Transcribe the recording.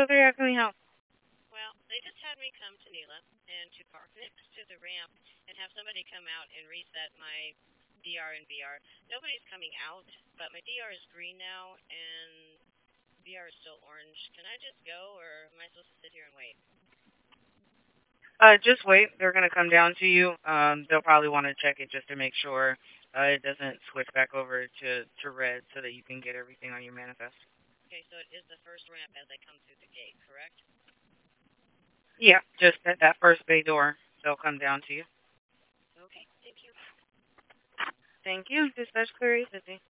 203, how can we help? Well, they just had me come to Neela and to park next to the ramp and have somebody come out and reset my DR and VR. Nobody's coming out, but my DR is green now and VR is still orange. Can I just go, or am I supposed to sit here and wait? Just wait. They're going to come down to you. They'll probably want to check it just to make sure it doesn't switch back over to red so that you can get everything on your manifest. Okay, so it is the first ramp as I come through the gate, correct? Yeah, just at that first bay door. They'll come down to you. Okay, thank you. Thank you. Dispatch query 50.